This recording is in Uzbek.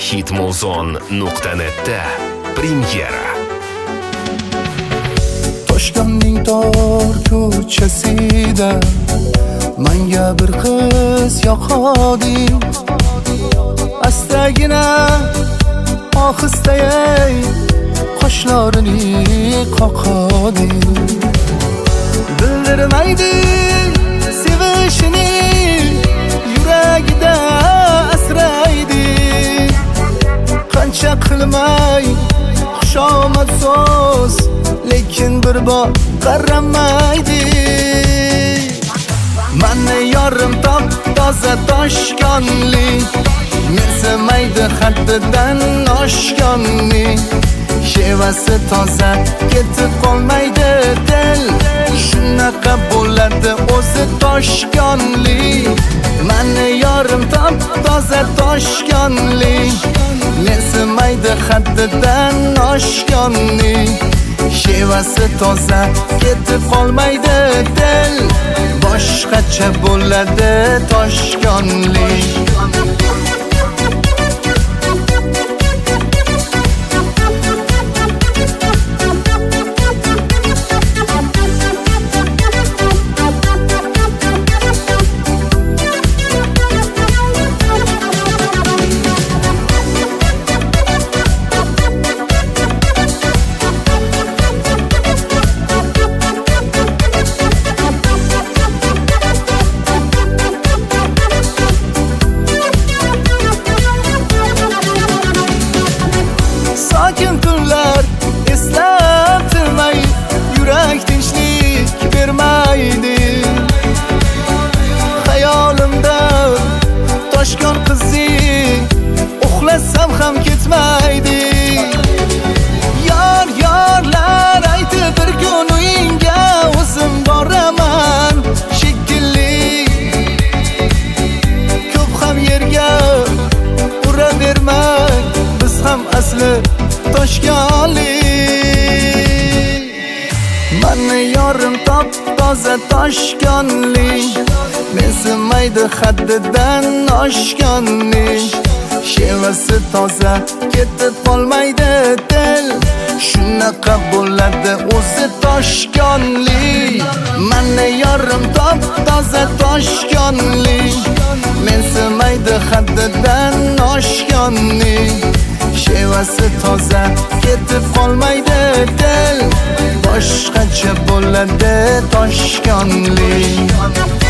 hitmuzon.net'da premyera. Toshkentning tor ko'chasida menga bir qiz yoqadi. Astagina ohistayay qoshlarini qoqadi. Bildirmaydi sevishini, yuragida asraydi. Qancha qilmay xushomad so'z, lekin bir bor qaramaydi. Mani yorim top-toza Toshkentlik, mensimaydi haddidan oshganlik. Shevasi toza, ketib qolmaydi dil, shunaqa bo'ladi o'zi Toshkentlik. Mani yorim top-toza Toshkentlik, mensimaydi haddidan oshganlik. Shevasi toza, ketib qolmaydi dil, boshqacha bo'ladi Toshkentlik. Sakin kunlar eslatmay, yurak tinchlik bermaydi. Hayolimda Toshkent qizi, uxlasam ham ketmaydi. Yorlar aytib bir kun uyingga o'zim boraman shekilli. Ko'p ham yerga uravermang, biz ham asli Toshkentlik. Mani yorim top-toza Toshkentlik, mensimaydi haddidan oshganlik. Shevasi toza, ketib qolmaydi dil, shunaqa bo'ladi o'zi Toshkentlik. Mani yorim top-toza Toshkentlik, mensimaydi haddidan oshganlik. Shevasi toza, ketib qolmaydi dil, boshqacha bo'ladi Toshkentlik.